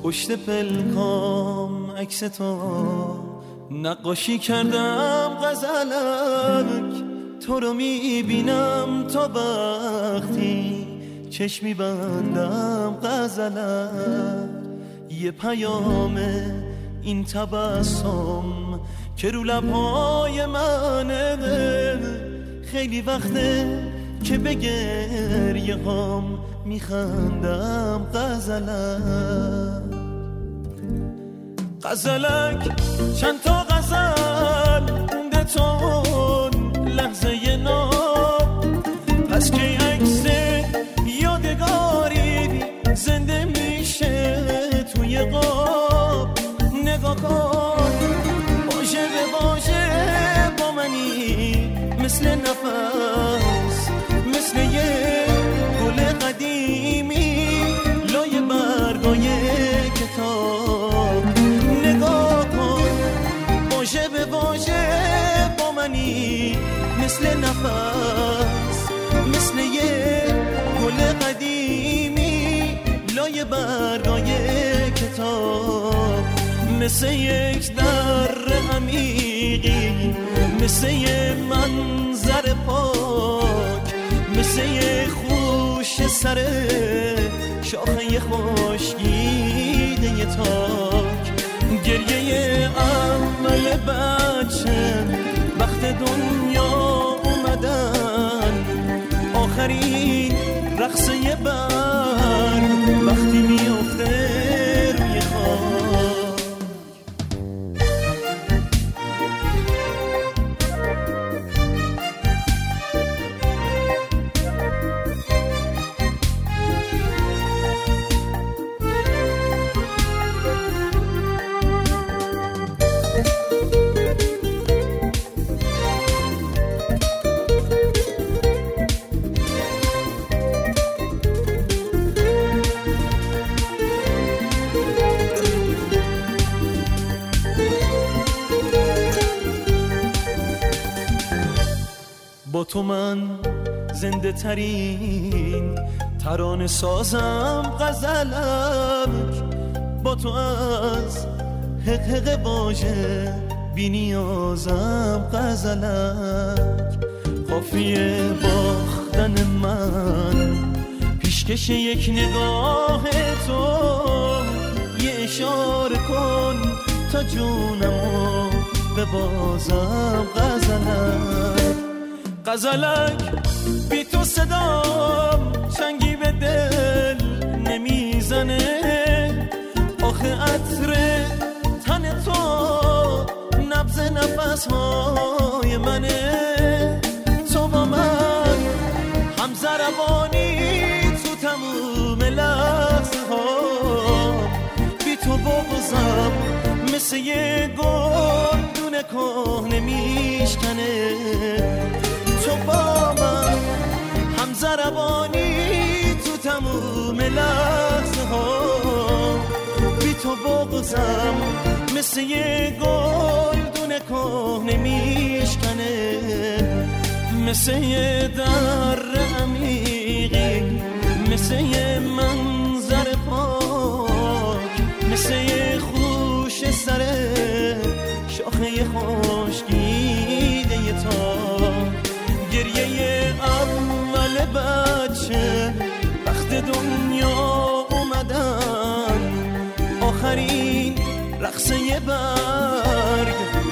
پشت پلکام عکس تو نقاشی کردم غزلک، تو رو میبینم تا وقتی چشمی بندم غزلک. یه پیام این تبسم که رو لبهای منه، خیلی وقته که به گریه هام میخندم غزلک. غزلک چند تا غزل مونده تون لحظه ناب، پس که عکس یادگاری زنده میشه توی قاب. نگاه کن باشه به باشه با منی، مثل نفس مثل یه گل قدیمی لای برگای کتاب. نگاه کن باشه به باشه با منی، مثل نفس مثل یه گل قدیمی لای برگای کتاب. مثل یک در عمیقی، مثل یه منظر پاک، مثل یه خوش سر شاخه خشکیده تاک. گریه اول بچه وقت دنیا اومدن، آخرین رقصه برگ وقتی میفته روی خاک. با تو من زنده ترین ترانه سازم غزلک، با تو از حق واژه بی نیازم غزلک. قافیه باختن من پیشکش یک نگاه تو، یه اشاره کن تا جونمو ببازم غزلک. غزلک بی تو صدام چنگی به دل نمیزنه، آخه عطر تن تو نبض نفس های منه. تو با من هم ضربانی تو تموم لحظه ها، بی تو بغضم مثل یه گلدون کهنه میشکنه. تو با من هم ضربانی تو تموم لحظه ها، بی تو بغضم مثل یه گلدون کهنه میشکنه. مثل یه در عمیقی، مثل یه منظر پاک، مثل یه خوش سر شاخه خشکیده تاک. گریه اول بچه وقت دنیا اومدن، آخرین رقصه برگ